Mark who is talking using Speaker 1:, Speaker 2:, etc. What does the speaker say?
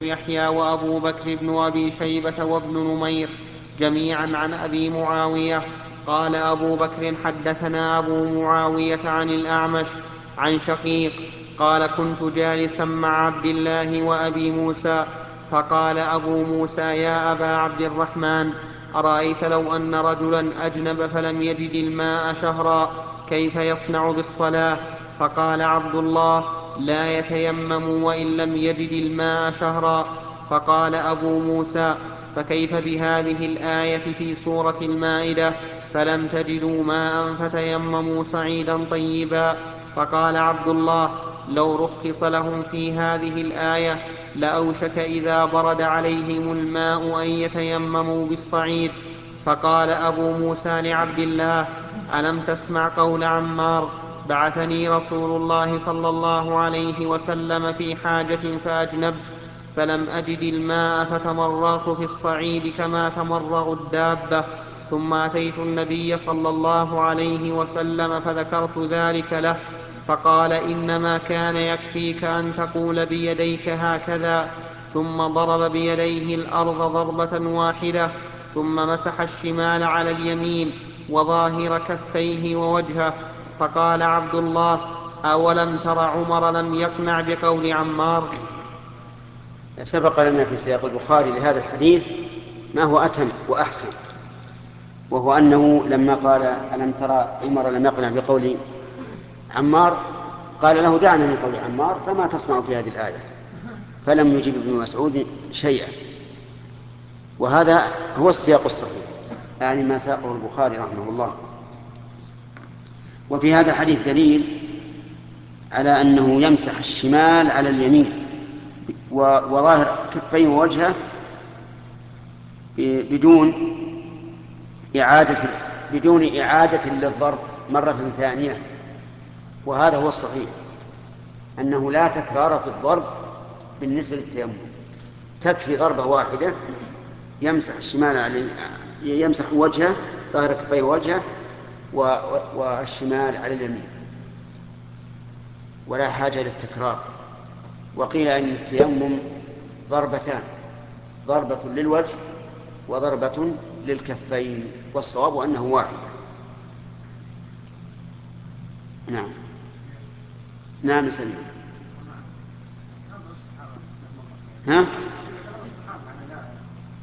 Speaker 1: يحيى وأبو بكر بن أبي شيبة وابن نمير جميعا عن أبي معاوية. قال أبو بكر: حدثنا أبو معاوية عن الأعمش عن شقيق قال: كنت جالسا مع عبد الله وأبي موسى، فقال أبو موسى: يا أبا عبد الرحمن، أرأيت لو أن رجلا أجنب فلم يجد الماء شهرا كيف يصنع بالصلاة؟ فقال عبد الله: لا يتيمم وإن لم يجد الماء شهرا. فقال أبو موسى: فكيف بهذه الآية في سورة المائدة: فلم تجدوا ماء فتيمموا صعيدا طيبا؟ فقال عبد الله: لو رخص لهم في هذه الآية لأوشك إذا برد عليهم الماء أن يتيمموا بالصعيد. فقال أبو موسى لعبد الله: ألم تسمع قول عمار: بعثني رسول الله صلى الله عليه وسلم في حاجة فأجنبت فلم أجد الماء فتمرغت في الصعيد كما تمرغ الدابة، ثم أتيت النبي صلى الله عليه وسلم فذكرت ذلك له، فقال: إنما كان يكفيك أن تقول بيديك هكذا. ثم ضرب بيديه الأرض ضربة واحدة، ثم مسح الشمال على اليمين وظاهر كفيه ووجهه. فقال عبد الله: أولم تر عمر لم يقنع بقول عمار؟
Speaker 2: سبق لنا في سياق البخاري لهذا الحديث ما هو أتم وأحسن، وهو أنه لما قال: ألم ترى عمر لم يقنع بقول عمار، قال له: دعنا من قول عمار، فما تصنع في هذه الآية؟ فلم يجب ابن مسعود شيئا. وهذا هو السياق الصحيح، يعني ما ساقه البخاري رحمه الله. وفي هذا الحديث دليل على أنه يمسح الشمال على اليمين وظاهر كفيه ووجهه بدون إعادة للضرب مرة ثانية. وهذا هو الصحيح، أنه لا تكرار في الضرب بالنسبة للتيمم، تكفي ضربة واحدة يمسح الشمال يمسح وجهه، ظاهر كفيه ووجهه، والشمال على اليمين، ولا حاجة للتكرار. وقيل أن التيمم ضربتان: ضربة للوجه وضربة للكفين، والصواب أنه واحدة. نعم. نعم سليم. ها؟